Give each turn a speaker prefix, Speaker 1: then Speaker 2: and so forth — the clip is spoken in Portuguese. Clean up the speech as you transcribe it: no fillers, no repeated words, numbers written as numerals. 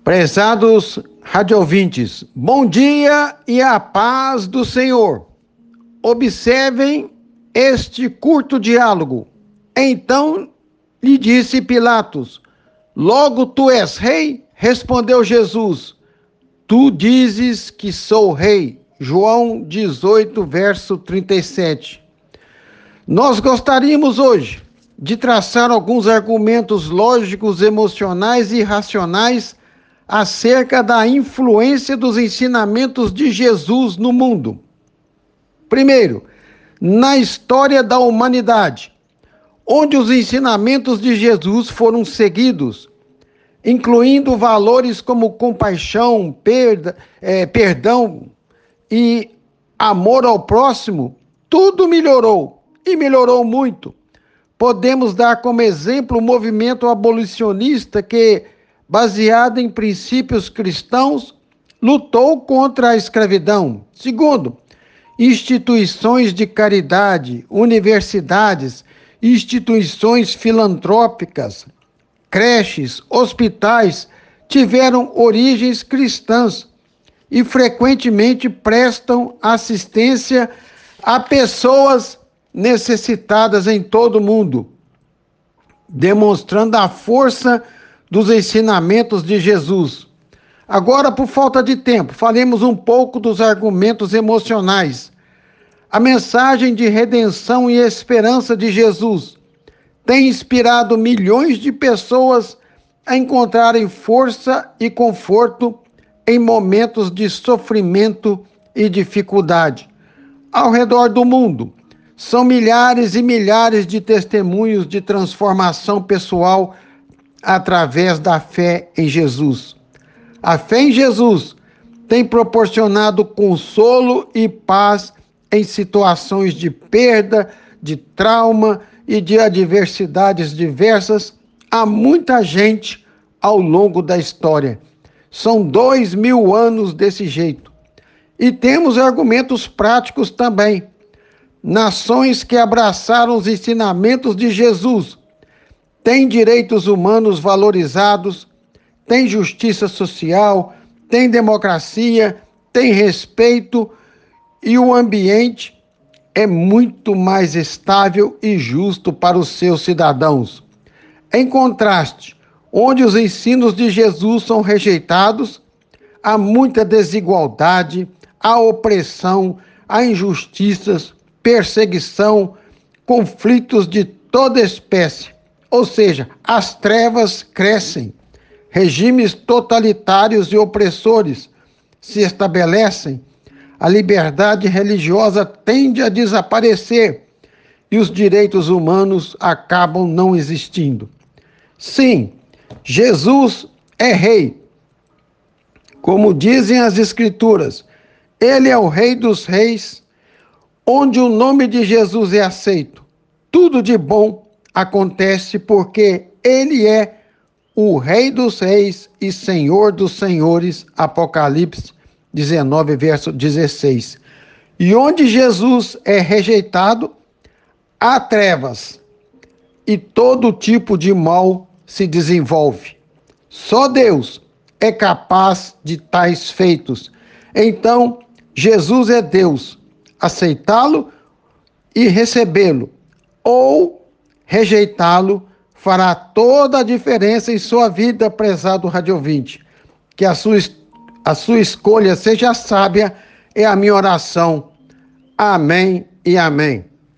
Speaker 1: Prezados radiovintes, bom dia e a paz do Senhor. Observem este curto diálogo. Então lhe disse Pilatos: logo tu és rei? Respondeu Jesus: tu dizes que sou rei. João 18, verso 37. Nós gostaríamos hoje de traçar alguns argumentos lógicos, emocionais e racionais acerca da influência dos ensinamentos de Jesus no mundo. Primeiro, na história da humanidade, onde os ensinamentos de Jesus foram seguidos, incluindo valores como compaixão, perdão e amor ao próximo, tudo melhorou e melhorou muito. Podemos dar como exemplo o movimento abolicionista que, baseado em princípios cristãos, lutou contra a escravidão. Segundo, instituições de caridade, universidades, instituições filantrópicas, creches, hospitais tiveram origens cristãs e frequentemente prestam assistência a pessoas necessitadas em todo o mundo, demonstrando a força dos ensinamentos de Jesus. Agora, por falta de tempo, falemos um pouco dos argumentos emocionais. A mensagem de redenção e esperança de Jesus tem inspirado milhões de pessoas a encontrarem força e conforto em momentos de sofrimento e dificuldade. Ao redor do mundo, são milhares e milhares de testemunhos de transformação pessoal através da fé em Jesus. A fé em Jesus tem proporcionado consolo e paz em situações de perda, de trauma e de adversidades diversas a muita gente ao longo da história. São 2000 anos desse jeito. E temos argumentos práticos também. Nações que abraçaram os ensinamentos de Jesus têm direitos humanos valorizados, têm justiça social, têm democracia, têm respeito e o ambiente é muito mais estável e justo para os seus cidadãos. Em contraste, onde os ensinos de Jesus são rejeitados, há muita desigualdade, há opressão, há injustiças, perseguição, conflitos de toda espécie. Ou seja, as trevas crescem, regimes totalitários e opressores se estabelecem, a liberdade religiosa tende a desaparecer e os direitos humanos acabam não existindo. Sim, Jesus é rei. Como dizem as Escrituras, ele é o Rei dos Reis, onde o nome de Jesus é aceito. Tudo de bom acontece porque ele é o Rei dos Reis e Senhor dos Senhores. Apocalipse 19, verso 16. E onde Jesus é rejeitado, há trevas e todo tipo de mal se desenvolve. Só Deus é capaz de tais feitos. Então, Jesus é Deus. Aceitá-lo e recebê-lo ou rejeitá-lo fará toda a diferença em sua vida, prezado radiovinte. Que a sua escolha seja sábia é a minha oração. Amém e amém.